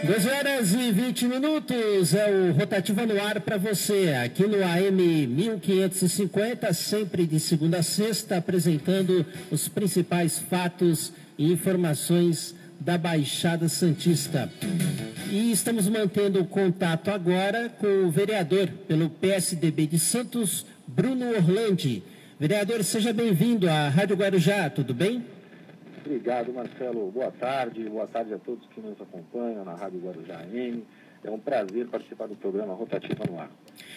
12h20, é o Rotativa no ar para você, aqui no AM 1550, sempre de segunda a sexta, apresentando os principais fatos e informações da Baixada Santista. E estamos mantendo contato agora com o vereador pelo PSDB de Santos, Bruno Orlandi. Vereador, seja bem-vindo à Rádio Guarujá, tudo bem? Obrigado, Marcelo. Boa tarde a todos que nos acompanham na Rádio Guarujá AM. É um prazer participar do programa Rotativa no Ar.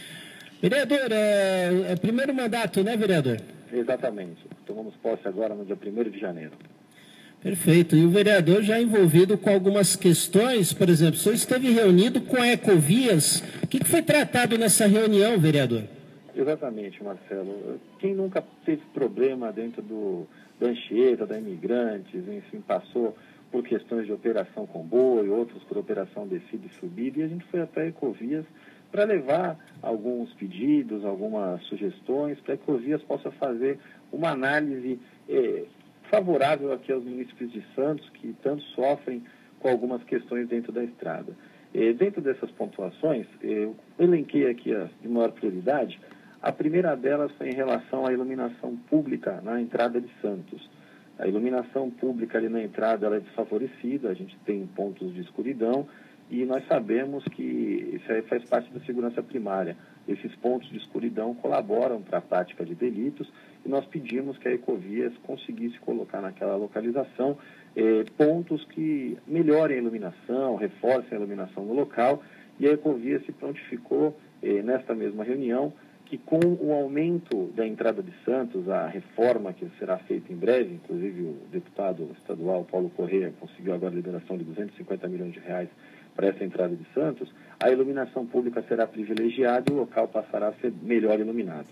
Vereador, é primeiro mandato, né, vereador? Exatamente. Tomamos posse agora no dia 1º de janeiro. Perfeito. E o vereador já envolvido com algumas questões, por exemplo, o senhor esteve reunido com a Ecovias. O que foi tratado nessa reunião, vereador? Exatamente, Marcelo. Quem nunca teve problema dentro da Anchieta, da Imigrantes, enfim, passou por questões de operação comboio, outros por operação descida e subida, e a gente foi até a Ecovias para levar alguns pedidos, algumas sugestões, para a Ecovias possa fazer uma análise favorável aqui aos municípios de Santos, que tanto sofrem com algumas questões dentro da estrada. Dentro dessas pontuações, eu elenquei aqui as de maior prioridade. A primeira delas foi em relação à iluminação pública na entrada de Santos. A iluminação pública ali na entrada ela é desfavorecida, a gente tem pontos de escuridão e nós sabemos que isso aí faz parte da segurança primária. Esses pontos de escuridão colaboram para a prática de delitos e nós pedimos que a Ecovias conseguisse colocar naquela localização pontos que melhorem a iluminação, reforcem a iluminação no local, e a Ecovias se prontificou nesta mesma reunião que com o aumento da entrada de Santos, a reforma que será feita em breve, inclusive o deputado estadual Paulo Corrêa conseguiu agora a liberação de 250 milhões de reais para essa entrada de Santos, a iluminação pública será privilegiada e o local passará a ser melhor iluminado.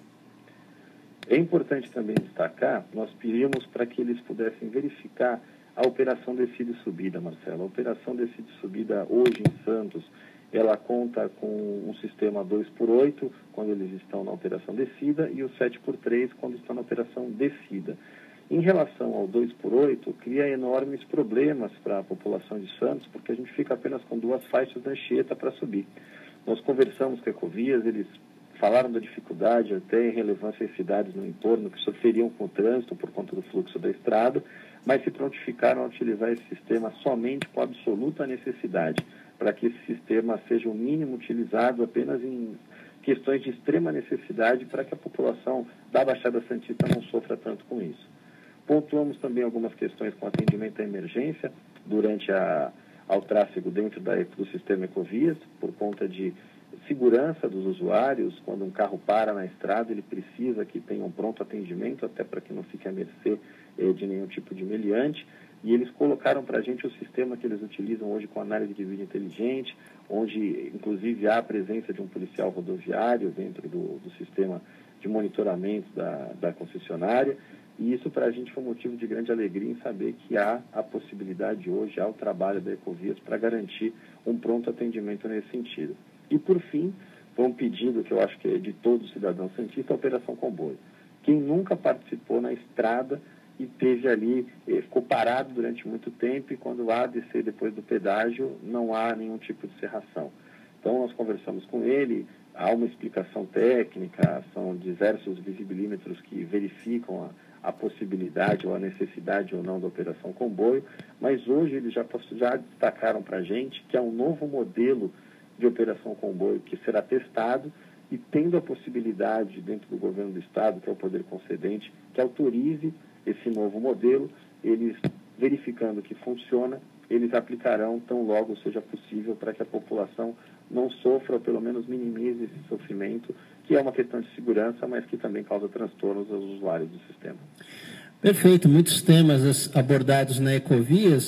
É importante também destacar, nós pedimos para que eles pudessem verificar a operação descida e subida, Marcelo. A operação descida e subida hoje em Santos, ela conta com um sistema 2x8, quando eles estão na operação descida, e o 7x3, quando estão na operação descida. Em relação ao 2x8, cria enormes problemas para a população de Santos, porque a gente fica apenas com duas faixas da Anchieta para subir. Nós conversamos com a Ecovias, eles falaram da dificuldade, até em relevância às cidades no entorno, que sofreriam com o trânsito por conta do fluxo da estrada, mas se prontificaram a utilizar esse sistema somente com absoluta necessidade, para que esse sistema seja o mínimo utilizado apenas em questões de extrema necessidade, para que a população da Baixada Santista não sofra tanto com isso. Pontuamos também algumas questões com atendimento à emergência durante ao tráfego dentro do sistema Ecovias, por conta de segurança dos usuários. Quando um carro para na estrada, ele precisa que tenha um pronto atendimento, até para que não fique à mercê de nenhum tipo de meliante. E eles colocaram para a gente o sistema que eles utilizam hoje com análise de vídeo inteligente, onde inclusive há a presença de um policial rodoviário dentro do sistema de monitoramento da concessionária. E isso para a gente foi um motivo de grande alegria em saber que há a possibilidade hoje, há o trabalho da Ecovias para garantir um pronto atendimento nesse sentido. E por fim, foi um pedido que eu acho que é de todo cidadão santista, a Operação Comboio. Quem nunca participou na estrada e teve ali, ficou parado durante muito tempo, e quando há descer depois do pedágio, não há nenhum tipo de serração. Então nós conversamos com ele, há uma explicação técnica, são diversos visibilímetros que verificam a possibilidade ou a necessidade ou não da Operação Comboio, mas hoje eles já destacaram para a gente que é um novo modelo de Operação Comboio que será testado, e tendo a possibilidade dentro do governo do Estado, que é o poder concedente, que autorize esse novo modelo, eles verificando que funciona, eles aplicarão tão logo seja possível, para que a população não sofra, ou pelo menos minimize esse sofrimento, que é uma questão de segurança, mas que também causa transtornos aos usuários do sistema. Perfeito, muitos temas abordados na Ecovias.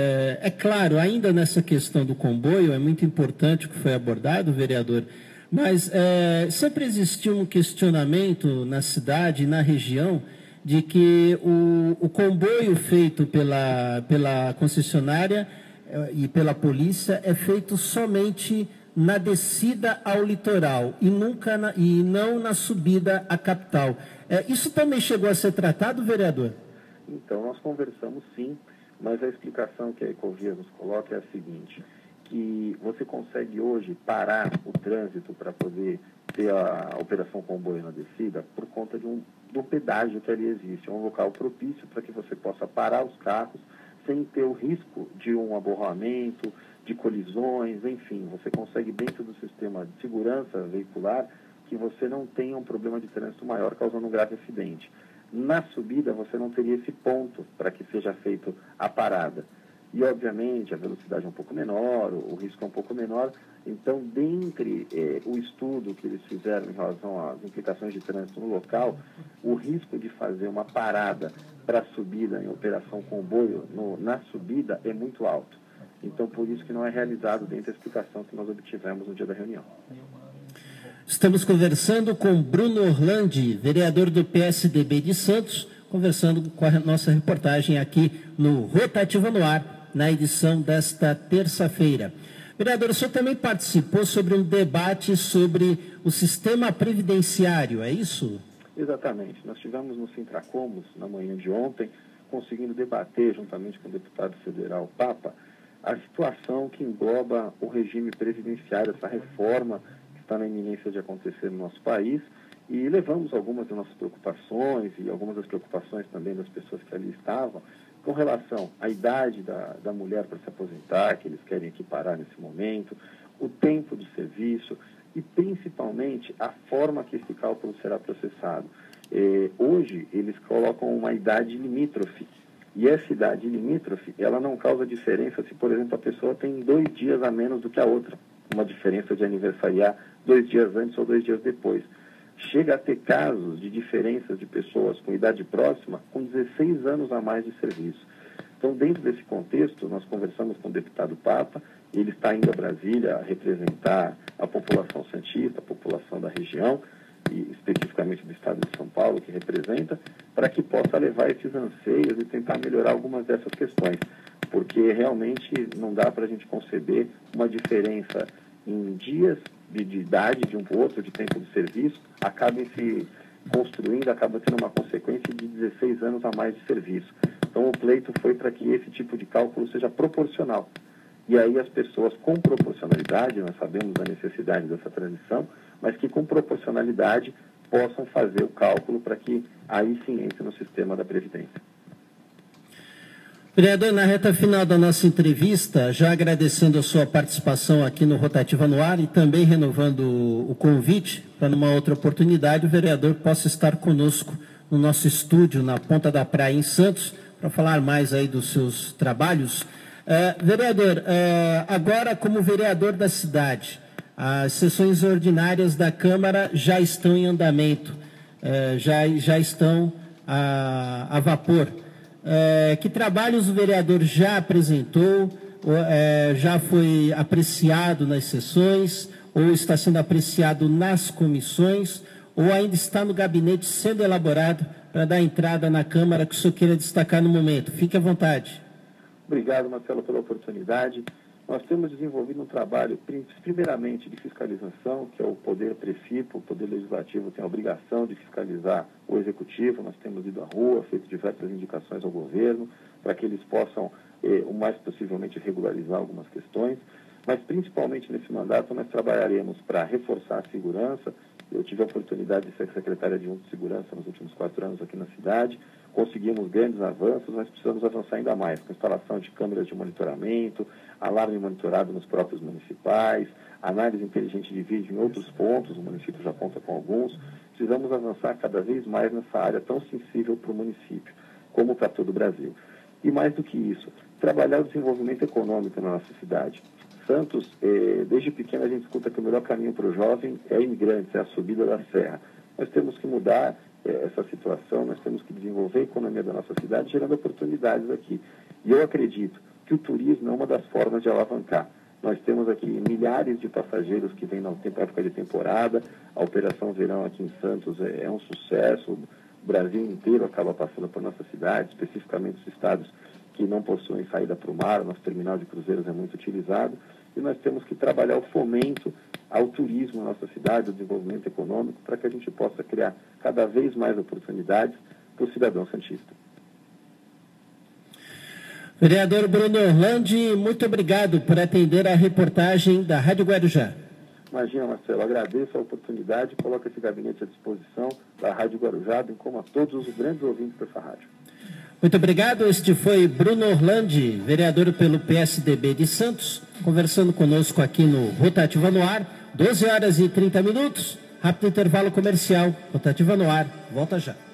É claro, ainda nessa questão do comboio, é muito importante o que foi abordado, vereador, mas sempre existiu um questionamento na cidade e na região de que o comboio feito pela concessionária e pela polícia é feito somente na descida ao litoral e não na subida à capital. Isso também chegou a ser tratado, vereador? Então, nós conversamos sim, mas a explicação que a Ecovias nos coloca é a seguinte, que você consegue hoje parar o trânsito para poder ter a operação comboio na descida por conta do pedágio que ali existe. É um local propício para que você possa parar os carros sem ter o risco de um aborramento, de colisões, enfim. Você consegue, dentro do sistema de segurança veicular, que você não tenha um problema de trânsito maior causando um grave acidente. Na subida, você não teria esse ponto para que seja feita a parada. E, obviamente, a velocidade é um pouco menor, o risco é um pouco menor. Então, dentre o estudo que eles fizeram em relação às implicações de trânsito no local, o risco de fazer uma parada para subida em operação comboio na subida é muito alto. Então, por isso que não é realizado dentro da explicação que nós obtivemos no dia da reunião. Estamos conversando com Bruno Orlandi, vereador do PSDB de Santos, conversando com a nossa reportagem aqui no Rotativa no Ar, na edição desta terça-feira. Vereador, o senhor também participou sobre um debate sobre o sistema previdenciário, é isso? Exatamente. Nós tivemos no Sintracomos, na manhã de ontem, conseguindo debater, juntamente com o deputado federal Papa, a situação que engloba o regime previdenciário, essa reforma que está na iminência de acontecer no nosso país, e levamos algumas das nossas preocupações e algumas das preocupações também das pessoas que ali estavam, com relação à idade da mulher para se aposentar, que eles querem equiparar nesse momento, o tempo de serviço e, principalmente, a forma que esse cálculo será processado. Hoje, eles colocam uma idade limítrofe, e essa idade limítrofe, ela não causa diferença se, por exemplo, a pessoa tem 2 dias a menos do que a outra, uma diferença de aniversariar 2 dias antes ou 2 dias depois. Chega a ter casos de diferenças de pessoas com idade próxima com 16 anos a mais de serviço. Então, dentro desse contexto, nós conversamos com o deputado Papa, ele está indo a Brasília a representar a população santista, a população da região, e especificamente do estado de São Paulo, que representa, para que possa levar esses anseios e tentar melhorar algumas dessas questões, porque realmente não dá para a gente conceber uma diferença em dias de idade de um para o outro, de tempo de serviço, acabem se construindo, acaba sendo uma consequência de 16 anos a mais de serviço. Então, o pleito foi para que esse tipo de cálculo seja proporcional. E aí as pessoas com proporcionalidade, nós sabemos da necessidade dessa transição, mas que com proporcionalidade possam fazer o cálculo para que aí sim entre no sistema da Previdência. Vereador, na reta final da nossa entrevista, já agradecendo a sua participação aqui no Rotativa no Ar e também renovando o convite para numa outra oportunidade o vereador possa estar conosco no nosso estúdio na Ponta da Praia em Santos para falar mais aí dos seus trabalhos. Vereador, agora como vereador da cidade, as sessões ordinárias da Câmara já estão em andamento, já estão a vapor. Que trabalhos o vereador já apresentou, já foi apreciado nas sessões, ou está sendo apreciado nas comissões, ou ainda está no gabinete sendo elaborado para dar entrada na Câmara que o senhor queira destacar no momento? Fique à vontade. Obrigado, Marcelo, pela oportunidade. Nós temos desenvolvido um trabalho, primeiramente, de fiscalização, que é o poder precipo, o poder legislativo tem a obrigação de fiscalizar o executivo. Nós temos ido à rua, feito diversas indicações ao governo, para que eles possam, o mais possivelmente, regularizar algumas questões. Mas, principalmente nesse mandato, nós trabalharemos para reforçar a segurança. Eu tive a oportunidade de ser secretária adjunta de segurança nos últimos 4 anos aqui na cidade. Conseguimos grandes avanços, mas precisamos avançar ainda mais, com instalação de câmeras de monitoramento, alarme monitorado nos próprios municipais, análise inteligente de vídeo em outros pontos, o município já conta com alguns. Precisamos avançar cada vez mais nessa área tão sensível para o município, como para todo o Brasil. E mais do que isso, trabalhar o desenvolvimento econômico na nossa cidade. Santos, desde pequeno a gente escuta que o melhor caminho para o jovem é imigrantes, é a subida da serra. Nós temos que mudar essa situação, nós temos que desenvolver a economia da nossa cidade, gerando oportunidades aqui. E eu acredito que o turismo é uma das formas de alavancar. Nós temos aqui milhares de passageiros que vêm na época de temporada, a Operação Verão aqui em Santos é um sucesso, o Brasil inteiro acaba passando por nossa cidade, especificamente os estados que não possuem saída para o mar, o nosso terminal de cruzeiros é muito utilizado, e nós temos que trabalhar o fomento ao turismo na nossa cidade, o desenvolvimento econômico, para que a gente possa criar cada vez mais oportunidades para o cidadão santista. Vereador Bruno Orlandi, muito obrigado por atender a reportagem da Rádio Guarujá. Imagina, Marcelo, agradeço a oportunidade e coloco esse gabinete à disposição da Rádio Guarujá, bem como a todos os grandes ouvintes dessa rádio. Muito obrigado. Este foi Bruno Orlandi, vereador pelo PSDB de Santos, conversando conosco aqui no Rotativa no Ar, 12 horas e 30 minutos. Rápido intervalo comercial. Rotativa no Ar. Volta já.